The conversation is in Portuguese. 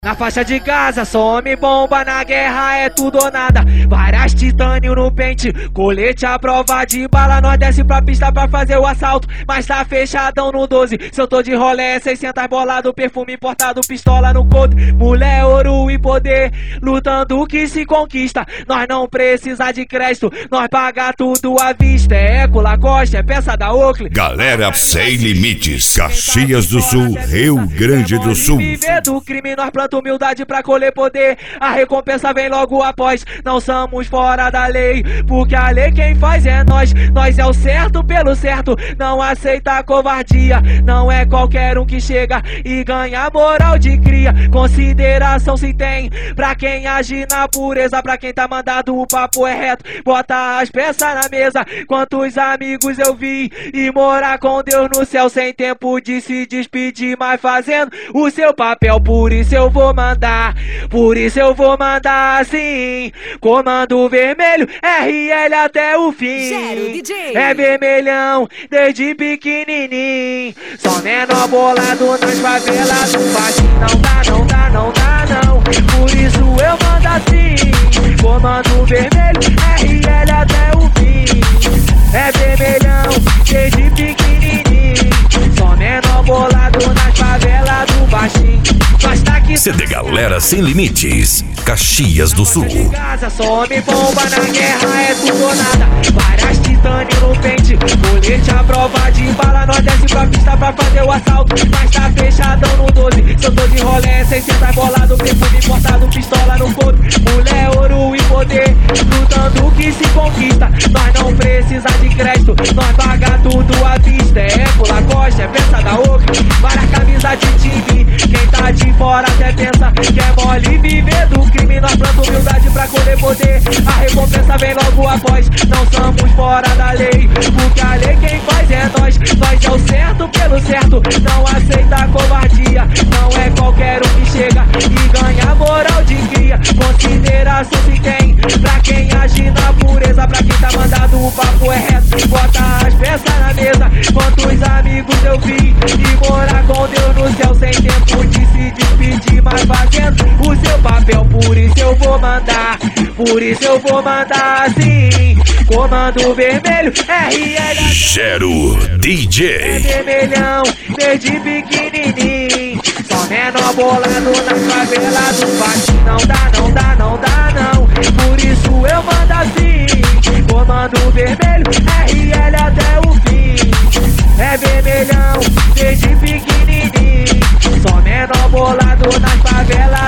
Na faixa de Gaza, só homem bomba, na guerra é tudo ou nada. Várias titânio no pente, colete à prova de bala. Nós desce pra pista pra fazer o assalto, mas tá fechadão no 12. Se eu tô de rolé, 600 bolado, perfume importado, pistola no couro. Mulher, ouro e poder, lutando que se conquista. Nós não precisa de crédito, nós paga tudo à vista. É Eco, Lacoste, é peça da Oakley. Galera Sem Limites, Caxias do Sul, Rio Grande do Sul. Viver do crime, nós plantamos humildade pra colher poder. A recompensa vem logo após. Não somos fora da lei, porque a lei quem faz é nós. Nós é o certo pelo certo, não aceita a covardia. Não é qualquer um que chega e ganha moral de cria. Consideração se tem pra quem age na pureza. Pra quem tá mandado o papo é reto, bota as peças na mesa. Quantos amigos eu vi e morar com Deus no céu, sem tempo de se despedir, mas fazendo o seu papel. Por isso eu vou mandar, por isso eu vou mandar sim. Comando vermelho, RL até o fim. Zero, DJ. É vermelhão desde pequenininho. Só menor bolado nas favelas do baixinho. Não dá, não dá, não dá não. Por isso eu mando assim. Comando vermelho, RL até o fim. É vermelhão desde pequenininho. Só menor bolado nas favelas do baixinho. Nós tá aqui. CD Galera Sem Limites, Caxias do Sul. Só homem bomba, na guerra é tudo ou nada. Várias titânio no pente, colete à prova de bala. Nós desce pra pista pra fazer o assalto, mas tá fechadão no 12. Se eu tô de rolé, 600 bolado, perfume importado, pistola no couro. Mulher, ouro e poder, lutando que se conquista. Nós não precisa de crédito, nós paga tudo à vista. É Eco, Lacoste, é peça da Oakley. Várias camisas de time, quem tá de fora até pensa que é mole viver do crime. Nós plantamos humildade pra colher poder. A recompensa vem logo após. Não somos fora da lei, porque a lei quem faz é nós. Nós é o certo pelo certo, não aceita a covardia. Não é qualquer um que chega e ganha moral de cria. Consideração se tem pra quem age na pureza. Pra quem tá mandado o papo é reto, bota as peças na mesa. Quantos amigos eu vi e morar com Deus no céu, sem tempo de se despedir, mas fazendo o seu papel. Por isso eu vou mandar, por isso eu vou mandar sim. Comando vermelho, RL Gero DJ. é vermelhão desde pequenininho. Só menor bolado na favela do baixinho. Não dá, não dá, não dá não. Por isso eu mando assim. Comando vermelho, RL até o fim. É vermelhão desde pequenininho. Só menor bolado nas favelas